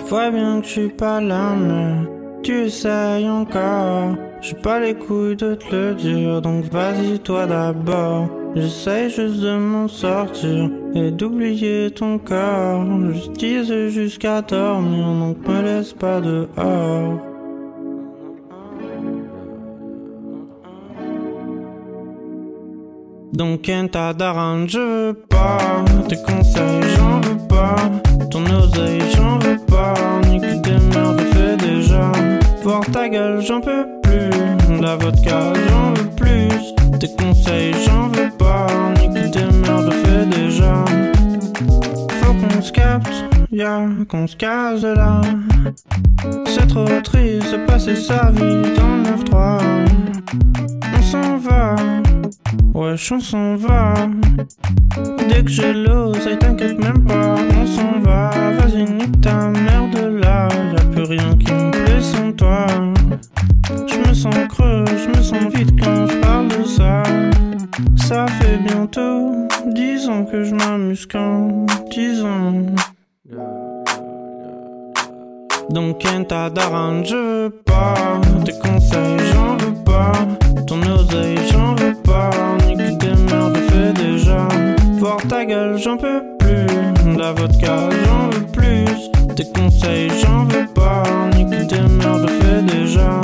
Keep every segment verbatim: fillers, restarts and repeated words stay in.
vois bien que je suis pas là, mais tu essayes encore. J'ai pas les couilles de te le dire, donc vas-y toi d'abord. J'essaye juste de m'en sortir et d'oublier ton corps. Je disais jusqu'à dormir, donc me laisse pas dehors. Donc Kenta Daran, je veux pas tes conseils, j'en veux pas ton oseille, j'en veux pas ni que des merdes fait déjà. Voir ta gueule, j'en peux plus. La vodka, j'en veux plus. Tes conseils, j'en veux pas ni que des merdes fait déjà. Faut qu'on se capte, y'a qu'on se casse de là. C'est trop triste de passer sa vie dans le neuf trois. On s'en va, wesh on s'en va. Dès que j'ai l'oseille, t'inquiète même pas, on s'en va. Vas-y nique ta mère de là, y'a plus rien qui me plaît sans toi. Je me sens creux, je me sens vide quand je parle de ça. Ça fait bientôt dix ans que je m'amuse quand dix ans. Donc Kenta Daran, je veux pas tes conseils, j'en veux pas ton oseille, j'en veux pas ni que des merdes fait déjà. Voir ta gueule, j'en peux plus. La vodka, j'en veux plus. Tes conseils, j'en veux pas ni que des merdes fait déjà.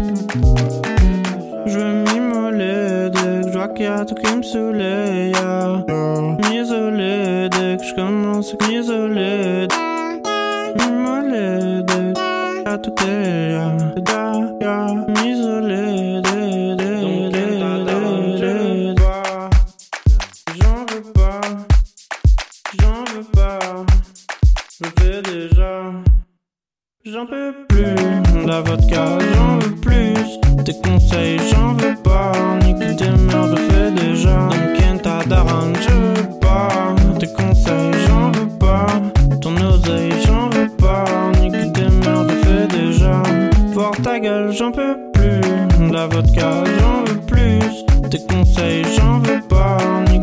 Je veux m'immoler dès que je vois qu'il y a tout qui me saoulait, yeah. M'isoler dès que je commence à m'isoler. M'immoler dès que y a tout qui est, yeah. Yeah. M'isoler dès, dès, dès, dès, dès, dès. J'en veux pas, j'en veux pas, je fais déjà. J'en peux plus, la vodka, j'en veux plus. Tes conseils, j'en veux pas, ni que des merdes fait déjà. Donc Kenta Daran, je veux pas tes conseils, j'en veux pas ton oseille, j'en veux pas, ni que des merdes fait déjà. Voir ta gueule, j'en peux plus. La vodka, j'en veux plus. Tes conseils, j'en veux pas.